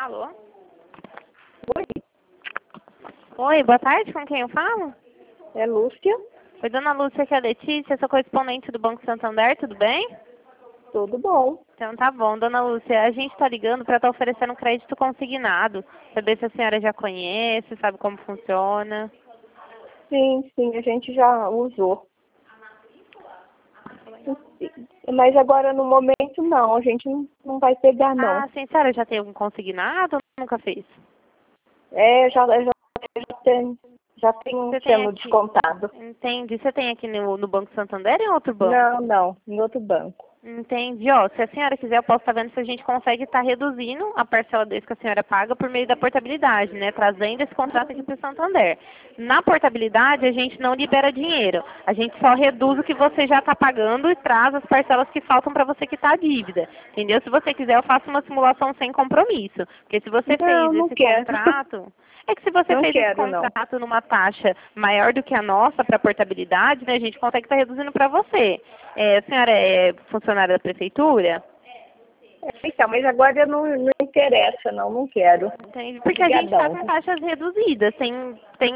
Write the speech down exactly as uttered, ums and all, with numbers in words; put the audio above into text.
Alô? Oi, Oi, boa tarde, com quem eu falo? é Lúcia. Oi, dona Lúcia, aqui é a Letícia, sou correspondente do Banco Santander, tudo bem? Tudo bom? Então tá bom, dona Lúcia, a gente está ligando para estar oferecendo um crédito consignado, saber se a senhora já conhece, sabe como funciona. Sim, sim, a gente já usou. Mas agora no momento não, a gente não, não vai pegar não. Ah, sim, a senhora já tem algum consignado ou nunca fez? É, já, já, já tem, já tem Você tem sendo aqui, descontado. entendi, você tem aqui no, no Banco Santander ou em outro banco? Não, não, em outro banco. Entendi, ó, se a senhora quiser eu posso estar vendo se a gente consegue estar reduzindo a parcela desse que a senhora paga por meio da portabilidade, né, trazendo esse contrato aqui para o Santander. Na portabilidade a gente não libera dinheiro, a gente só reduz o que você já está pagando e traz as parcelas que faltam para você quitar a dívida, entendeu? Se você quiser eu faço uma simulação sem compromisso, porque se você Não, fez não esse quero. contrato... É que se você Não fez esse quero, não. contrato numa taxa maior do que a nossa para portabilidade, né, a gente consegue estar reduzindo para você. É, a senhora é funcionária da prefeitura? Então, mas agora não, não interessa, não, não quero. Entende? Porque a gente está Obrigadão. com taxas reduzidas. Tem, tem